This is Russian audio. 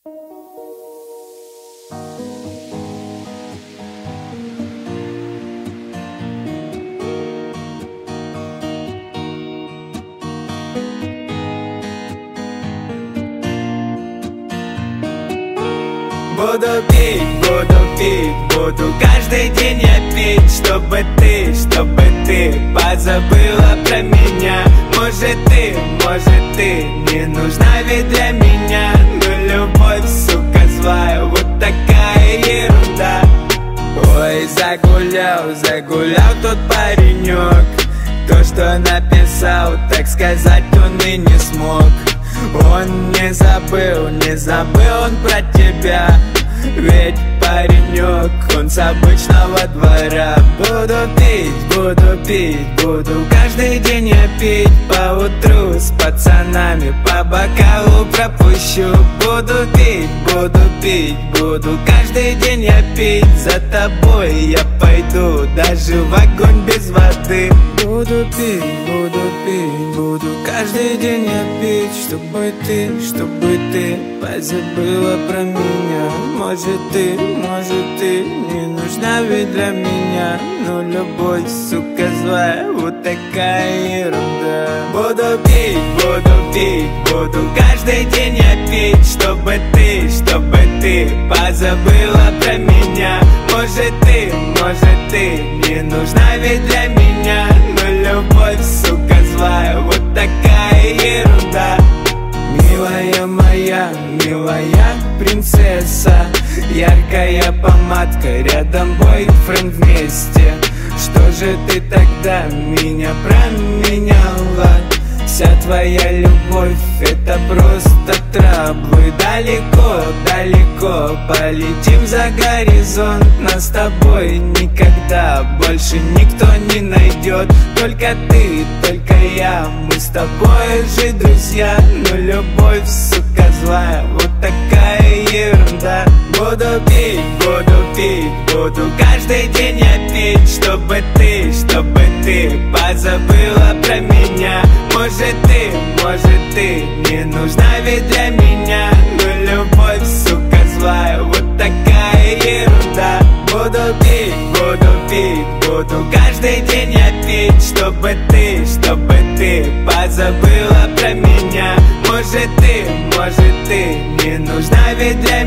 Буду пить, буду каждый день я пить, чтобы ты позабыла про меня. Может ты не нужна ведь для меня, но любовь, сука, злая, вот такая ерунда. Ой, загулял тот паренек, то, что написал, так сказать, он и не смог. Он не забыл он про тебя, ведь паренек, он с обычного двора. Буду пить, буду каждый день я пить, поутру с пацанами по бокалу пропущу. Буду пить, буду каждый день я пить, за тобой я пойду даже в огонь без воды. Буду пить, буду каждый день я пить, чтобы ты позабыла про меня. Может ты не нужна ведь для меня, но любовь, сука, злая, вот такая ерунда. Буду пить, буду каждый день я пить, чтобы ты позабыла про меня. Может ты не нужна ведь для меня, но любовь, сука, злая, вот такая ерунда. Милая принцесса, яркая помадка, рядом бойфренд вместе. Что же ты тогда меня променяла? Вся твоя любовь — это просто траблы. Далеко полетим за горизонт, нас с тобой никогда больше никто не найдет. Только ты, только я, мы с тобой же друзья, но любовь, сука, злая, вот такая ерунда. Буду пить, буду каждый день я пить, чтобы ты позабыла про меня. Может ты не нужна ведь для меня, но любовь, сука, злая, вот такая ерунда. Буду пить, буду каждый день я пить, чтобы ты позабыла про меня. Может ты не нужна ведь для